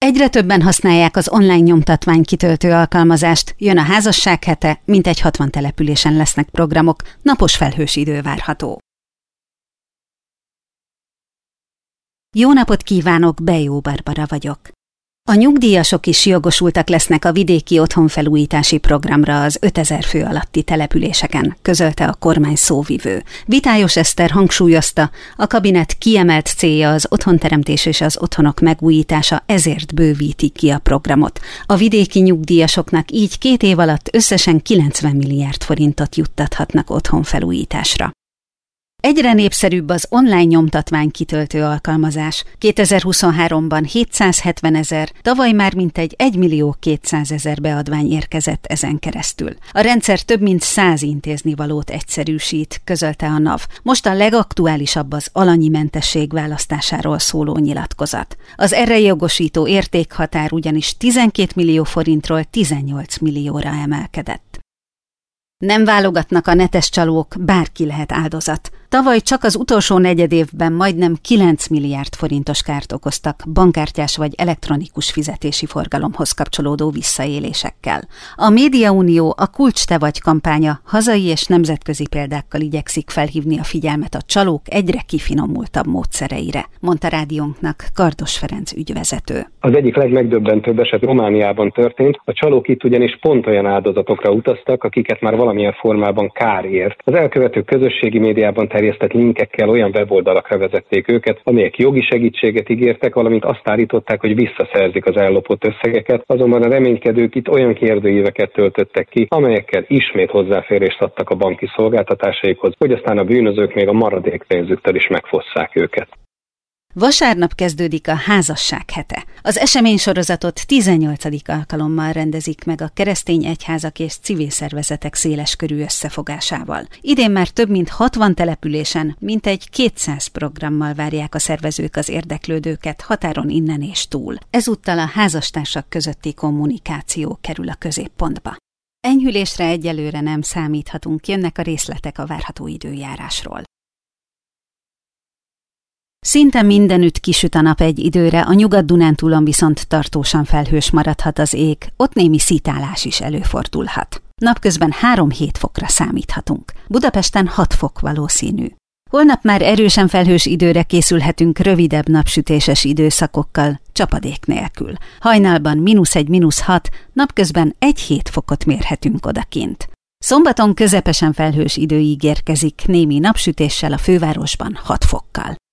Egyre többen használják az online nyomtatvány kitöltő alkalmazást, jön a házasság hete, mintegy 60 településen lesznek programok, napos felhős idő várható. Jó napot kívánok, Bejó Barbara vagyok. A nyugdíjasok is jogosultak lesznek a vidéki otthonfelújítási programra az 5000 fő alatti településeken, közölte a kormány szóvivő. Vitályos Eszter hangsúlyozta, a kabinet kiemelt célja az otthonteremtés és az otthonok megújítása, ezért bővítik ki a programot. A vidéki nyugdíjasoknak így 2 év alatt összesen 90 milliárd forintot juttathatnak otthonfelújításra. Egyre népszerűbb az online nyomtatvány kitöltő alkalmazás. 2023-ban 770 000, tavaly már mintegy 1 200 000 beadvány érkezett ezen keresztül. A rendszer több mint 100 intéznivalót egyszerűsít, közölte a NAV. Most a legaktuálisabb az alanyi mentesség választásáról szóló nyilatkozat. Az erre jogosító értékhatár ugyanis 12 millió forintról 18 millióra emelkedett. Nem válogatnak a netes csalók, bárki lehet áldozat. Tavaly csak az utolsó negyedévben majdnem 9 milliárd forintos kárt okoztak bankkártyás vagy elektronikus fizetési forgalomhoz kapcsolódó visszaélésekkel. A Médiaunió a Kulcs te vagy kampánya hazai és nemzetközi példákkal igyekszik felhívni a figyelmet a csalók egyre kifinomultabb módszereire, mondta rádiónknak Kardos Ferenc ügyvezető. Az egyik legmegdöbbentőbb eset Romániában történt, a csalók itt ugyanis pont olyan áldozatokra utaztak, akiket már valamilyen formában kár ért. Az elkövetők közösségi médiában terjesztett linkekkel olyan weboldalakra vezették őket, amelyek jogi segítséget ígértek, valamint azt állították, hogy visszaszerzik az ellopott összegeket, azonban a reménykedők itt olyan kérdőíveket töltöttek ki, amelyekkel ismét hozzáférést adtak a banki szolgáltatásaikhoz, hogy aztán a bűnözők még a maradék pénzüktől is megfosszák őket. Vasárnap kezdődik a házasság hete. Az eseménysorozatot 18. alkalommal rendezik meg a keresztény egyházak és civil szervezetek széleskörű összefogásával. Idén már több mint 60 településen, mintegy 200 programmal várják a szervezők az érdeklődőket határon innen és túl. Ezúttal a házastársak közötti kommunikáció kerül a középpontba. Enyhülésre egyelőre nem számíthatunk, jönnek a részletek a várható időjárásról. Szinte mindenütt kisüt a nap egy időre, a Nyugat-Dunántúlon viszont tartósan felhős maradhat az ég, ott némi szitálás is előfordulhat. Napközben 3-7 fokra számíthatunk. Budapesten 6 fok valószínű. Holnap már erősen felhős időre készülhetünk rövidebb napsütéses időszakokkal, csapadék nélkül. Hajnalban -1–6, napközben 1–7 fokot mérhetünk odakint. Szombaton közepesen felhős idő ígérkezik, némi napsütéssel, a fővárosban 6 fokkal.